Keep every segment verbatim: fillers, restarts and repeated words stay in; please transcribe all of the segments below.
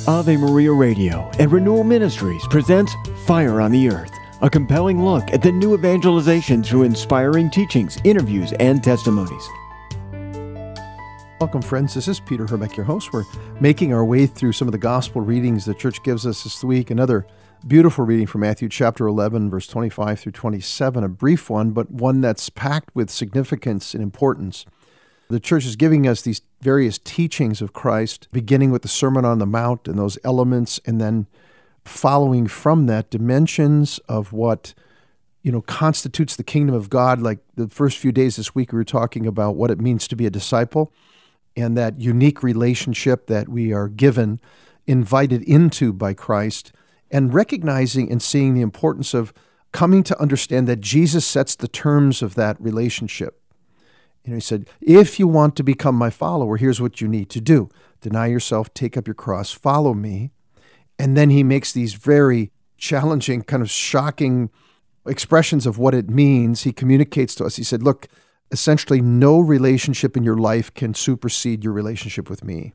Ave Maria Radio and Renewal Ministries presents Fire on the Earth, a compelling look at the new evangelization through inspiring teachings, interviews, and testimonies. Welcome, friends. This is Peter Herbeck, your host. We're making our way through some of the gospel readings the church gives us this week. Another beautiful reading from Matthew chapter eleven, verse twenty-five through twenty-seven, a brief one, but one that's packed with significance and importance. The church is giving us these various teachings of Christ, beginning with the Sermon on the Mount and those elements, and then following from that dimensions of what, you know, constitutes the kingdom of God. Like the first few days this week, we were talking about what it means to be a disciple and that unique relationship that we are given, invited into by Christ, and recognizing and seeing the importance of coming to understand that Jesus sets the terms of that relationship. You know, he said, if you want to become my follower, here's what you need to do. Deny yourself, take up your cross, follow me. And then he makes these very challenging, kind of shocking expressions of what it means. He communicates to us. He said, look, essentially no relationship in your life can supersede your relationship with me.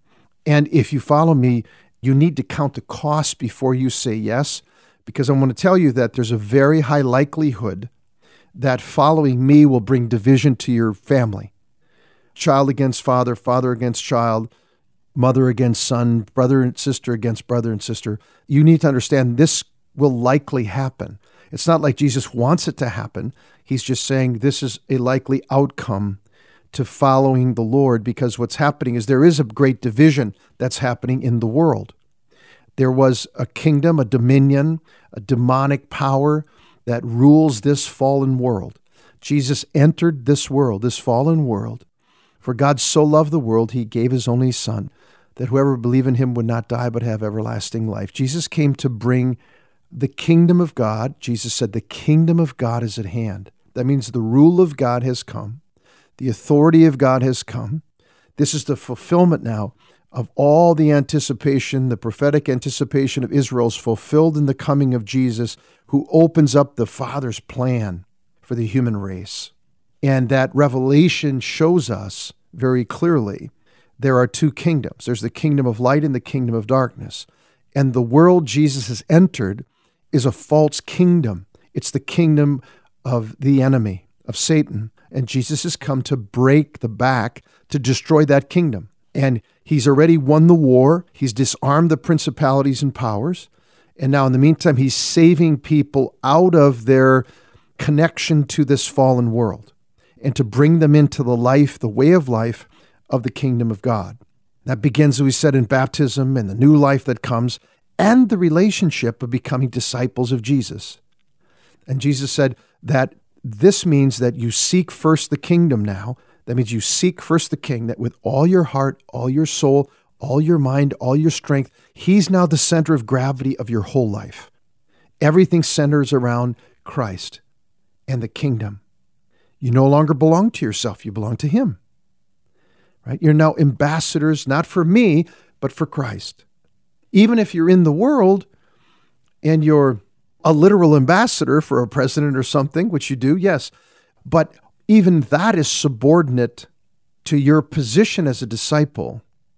And if you follow me, you need to count the cost before you say yes, because I want to tell you that there's a very high likelihood that following me will bring division to your family. Child against father, father against child, mother against son, brother and sister against brother and sister. You need to understand this will likely happen. It's not like Jesus wants it to happen. He's just saying this is a likely outcome to following the Lord, because what's happening is there is a great division that's happening in the world. There was a kingdom, a dominion, a demonic power that rules this fallen world. Jesus entered this world, this fallen world. For God so loved the world, he gave his only son, that whoever believed in him would not die but have everlasting life. Jesus came to bring the kingdom of God. Jesus said, the kingdom of God is at hand. That means the rule of God has come. The authority of God has come. This is the fulfillment now of all the anticipation, the prophetic anticipation of Israel is fulfilled in the coming of Jesus, who opens up the Father's plan for the human race. And that revelation shows us very clearly there are two kingdoms. There's the kingdom of light and the kingdom of darkness. And the world Jesus has entered is a false kingdom. It's the kingdom of the enemy, of Satan. And Jesus has come to break the back, to destroy that kingdom. And he's already won the war. He's disarmed the principalities and powers. And now in the meantime, he's saving people out of their connection to this fallen world and to bring them into the life, the way of life of the kingdom of God. That begins, as we said, in baptism and the new life that comes and the relationship of becoming disciples of Jesus. And Jesus said that this means that you seek first the kingdom now. That means you seek first the King, that with all your heart, all your soul, all your mind, all your strength, he's now the center of gravity of your whole life. Everything centers around Christ and the kingdom. You no longer belong to yourself, you belong to him. Right? You're now ambassadors, not for me, but for Christ. Even if you're in the world and you're a literal ambassador for a president or something, which you do, yes, but even that is subordinate to your position as a disciple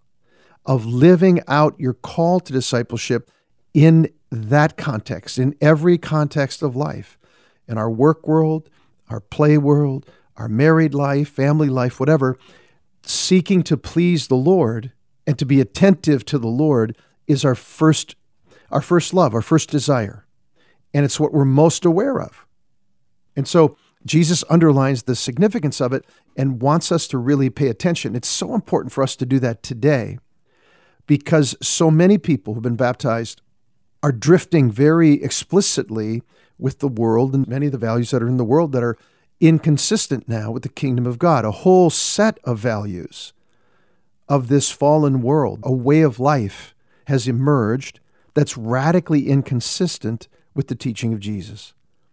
of living out your call to discipleship in that context, in every context of life, in our work world, our play world, our married life, family life, whatever. Seeking to please the Lord and to be attentive to the Lord is our first, our first love, our first desire. And it's what we're most aware of. And so Jesus underlines the significance of it and wants us to really pay attention. It's so important for us to do that today because so many people who've been baptized are drifting very explicitly with the world and many of the values that are in the world that are inconsistent now with the kingdom of God. A whole set of values of this fallen world, a way of life has emerged that's radically inconsistent with the teaching of Jesus.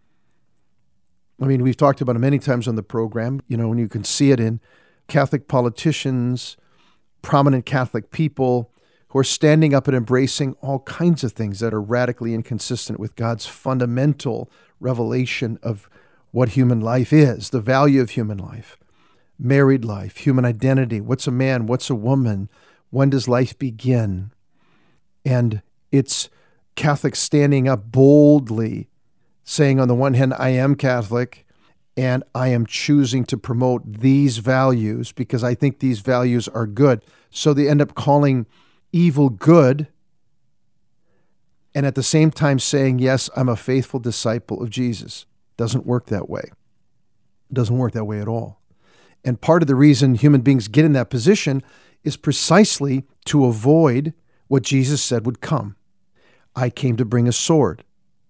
I mean, we've talked about it many times on the program, you know, and you can see it in Catholic politicians, prominent Catholic people who are standing up and embracing all kinds of things that are radically inconsistent with God's fundamental revelation of what human life is, the value of human life, married life, human identity, what's a man, what's a woman, when does life begin? And it's Catholics standing up boldly, saying on the one hand, I am Catholic, and I am choosing to promote these values because I think these values are good. So they end up calling evil good, and at the same time saying, yes, I'm a faithful disciple of Jesus. Doesn't work that way. It doesn't work that way at all. And part of the reason human beings get in that position is precisely to avoid what Jesus said would come. I came to bring a sword.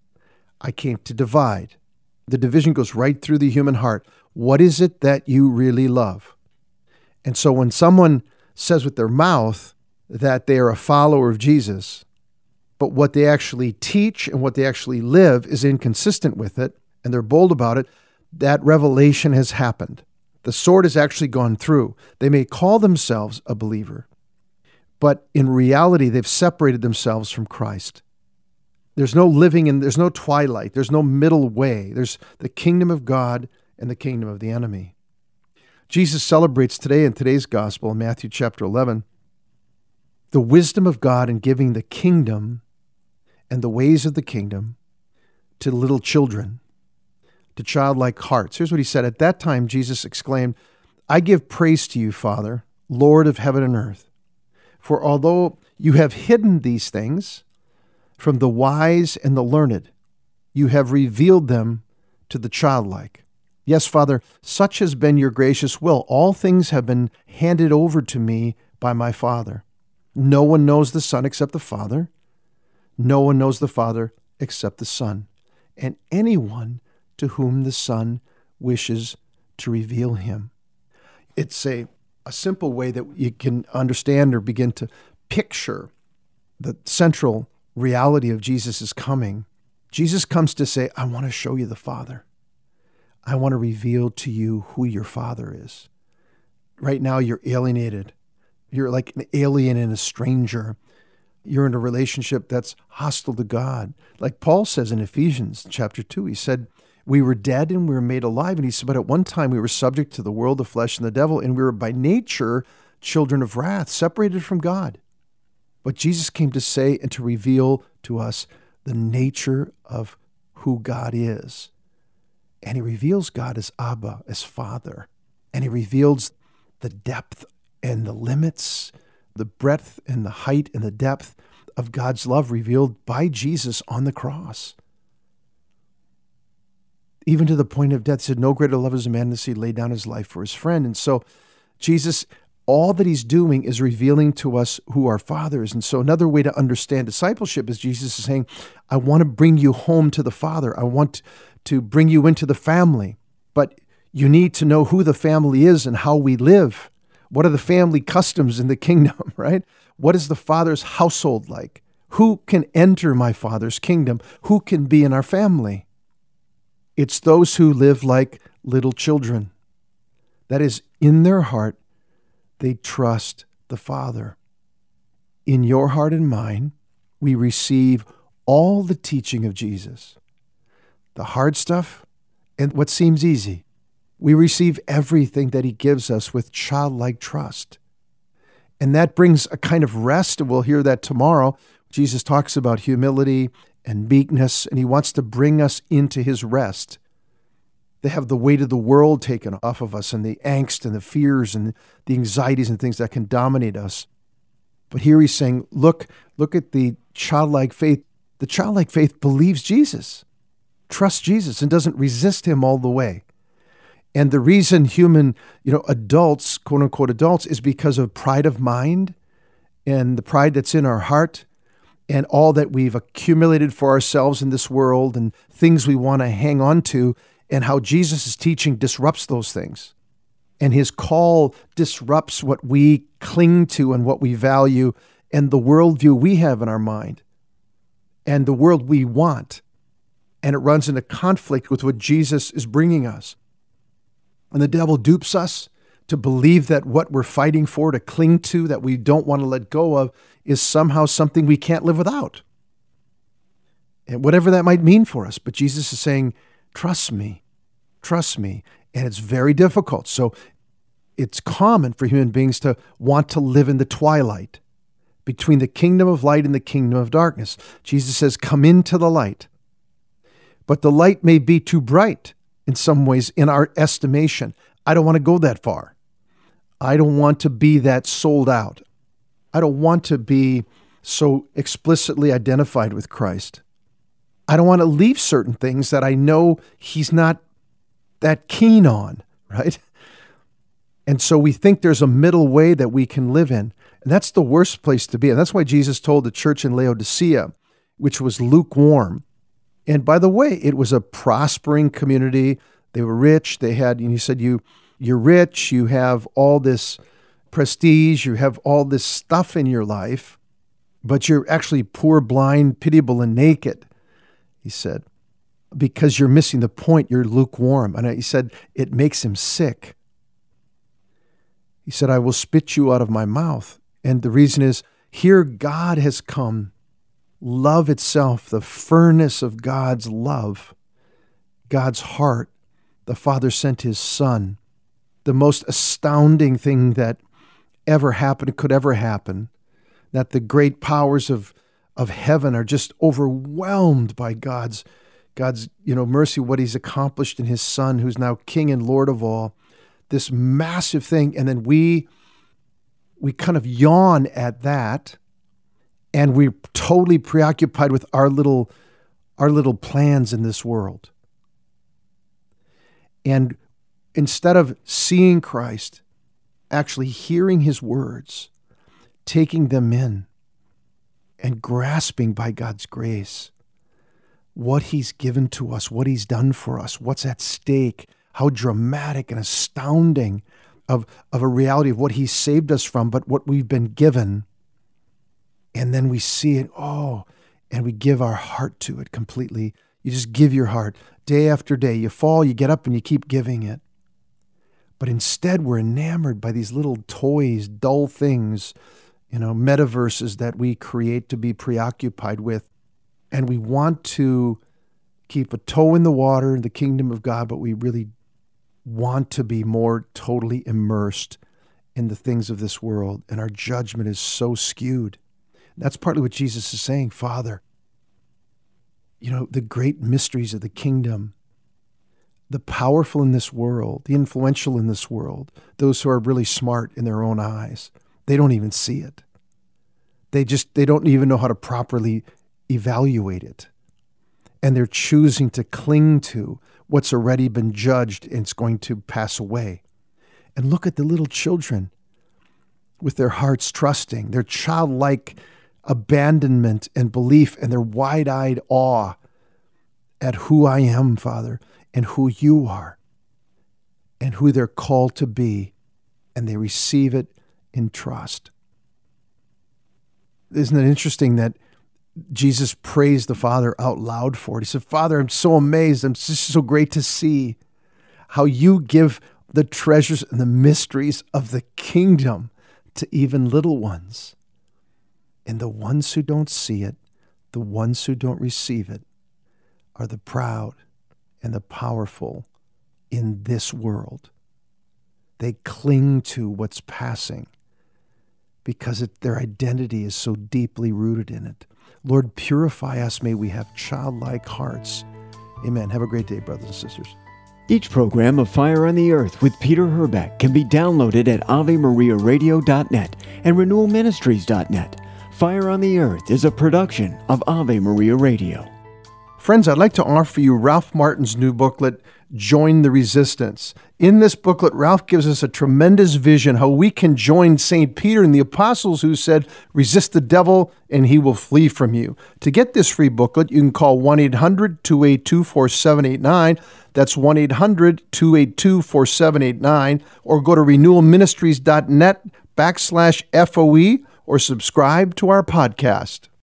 I came to divide. The division goes right through the human heart. What is it that you really love? And so when someone says with their mouth that they are a follower of Jesus, but what they actually teach and what they actually live is inconsistent with it, and they're bold about it, that revelation has happened. The sword has actually gone through. They may call themselves a believer, but in reality, they've separated themselves from Christ. There's no living in, there's no twilight, there's no middle way. There's the kingdom of God and the kingdom of the enemy. Jesus celebrates today in today's gospel, in Matthew chapter eleven, the wisdom of God in giving the kingdom and the ways of the kingdom to little children, to childlike hearts. Here's what he said. At that time, Jesus exclaimed, I give praise to you, Father, Lord of heaven and earth, for although you have hidden these things from the wise and the learned, you have revealed them to the childlike. Yes, Father, such has been your gracious will. All things have been handed over to me by my Father. No one knows the Son except the Father. No one knows the Father except the Son, and anyone to whom the Son wishes to reveal him. It's a, a simple way that you can understand or begin to picture the central reality of Jesus' coming. Jesus comes to say, I want to show you the Father. I want to reveal to you who your Father is. Right now, you're alienated. You're like an alien and a stranger. You're in a relationship that's hostile to God. Like Paul says in Ephesians chapter two, he said, we were dead and we were made alive. And he said, but at one time we were subject to the world, the flesh, and the devil, and we were by nature children of wrath, separated from God. But Jesus came to say and to reveal to us the nature of who God is. And he reveals God as Abba, as Father. And he reveals the depth and the limits, the breadth and the height and the depth of God's love revealed by Jesus on the cross. Even to the point of death, he said, no greater love is a man than he laid down his life for his friend. And so Jesus, all that he's doing is revealing to us who our Father is. And so another way to understand discipleship is Jesus is saying, I want to bring you home to the Father. I want to bring you into the family. But you need to know who the family is and how we live. What are the family customs in the kingdom, right? What is the Father's household like? Who can enter my Father's kingdom? Who can be in our family? It's those who live like little children. That is, in their heart, they trust the Father. In your heart and mine, we receive all the teaching of Jesus. The hard stuff and what seems easy. We receive everything that he gives us with childlike trust. And that brings a kind of rest, and we'll hear that tomorrow. Jesus talks about humility and meekness, and he wants to bring us into his rest. They have the weight of the world taken off of us, and the angst and the fears and the anxieties and things that can dominate us. But here he's saying, look, look at the childlike faith. The childlike faith believes Jesus, trusts Jesus, and doesn't resist him all the way. And the reason human, you know, adults, quote unquote adults, is because of pride of mind and the pride that's in our heart and all that we've accumulated for ourselves in this world and things we want to hang on to, and how Jesus' teaching disrupts those things. And his call disrupts what we cling to and what we value and the worldview we have in our mind and the world we want. And it runs into conflict with what Jesus is bringing us. And the devil dupes us to believe that what we're fighting for, to cling to, that we don't want to let go of, is somehow something we can't live without. And whatever that might mean for us. But Jesus is saying, trust me, trust me. And it's very difficult. So it's common for human beings to want to live in the twilight, between the kingdom of light and the kingdom of darkness. Jesus says, come into the light. But the light may be too bright in some ways in our estimation. I don't want to go that far. I don't want to be that sold out. I don't want to be so explicitly identified with Christ. I don't want to leave certain things that I know he's not that keen on, right? And so we think there's a middle way that we can live in. And that's the worst place to be. And that's why Jesus told the church in Laodicea, which was lukewarm. And by the way, it was a prospering community. They were rich. They had, and he said, you, you're rich. You have all this prestige. You have all this stuff in your life, but you're actually poor, blind, pitiable, and naked, he said, because you're missing the point. You're lukewarm. And he said, it makes him sick. He said, I will spit you out of my mouth. And the reason is, here God has come. Love itself, the furnace of God's love, God's heart. The Father sent his Son. The most astounding thing that ever happened, could ever happen, that the great powers of, of heaven are just overwhelmed by God's, God's you know, mercy, what he's accomplished in his Son, who's now King and Lord of all. This massive thing, and then we we kind of yawn at that, and we're totally preoccupied with our little our little plans in this world. And instead of seeing Christ, actually hearing his words, taking them in, and grasping by God's grace what he's given to us, what he's done for us, what's at stake, how dramatic and astounding of, of a reality of what he saved us from, but what we've been given. And then we see it, oh, and we give our heart to it completely. You just give your heart day after day. You fall, you get up, and you keep giving it. But instead, we're enamored by these little toys, dull things, you know, metaverses that we create to be preoccupied with. And we want to keep a toe in the water in the kingdom of God, but we really want to be more totally immersed in the things of this world, and our judgment is so skewed. That's partly what Jesus is saying, Father, you know, the great mysteries of the kingdom, the powerful in this world, the influential in this world, those who are really smart in their own eyes, they don't even see it. They just, they don't even know how to properly evaluate it. And they're choosing to cling to what's already been judged and it's going to pass away. And look at the little children with their hearts trusting, their childlike abandonment and belief and their wide-eyed awe at who I am, Father, and who you are, and who they're called to be, and they receive it in trust. Isn't it interesting that Jesus praised the Father out loud for it? He said, Father, I'm so amazed. It's just so great to see how you give the treasures and the mysteries of the kingdom to even little ones. And the ones who don't see it, the ones who don't receive it, are the proud and the powerful in this world. They cling to what's passing because it, their identity is so deeply rooted in it. Lord, purify us. May we have childlike hearts. Amen. Have a great day, brothers and sisters. Each program of Fire on the Earth with Peter Herbeck can be downloaded at ave maria radio dot net and renewal ministries dot net. Fire on the Earth is a production of Ave Maria Radio. Friends, I'd like to offer you Ralph Martin's new booklet, Join the Resistance. In this booklet, Ralph gives us a tremendous vision how we can join Saint Peter and the apostles who said, resist the devil and he will flee from you. To get this free booklet, you can call one eight hundred two eight two four seven eight nine. That's one eight hundred two eight two four seven eight nine. Or go to renewal ministries dot net backslash F O E or subscribe to our podcast.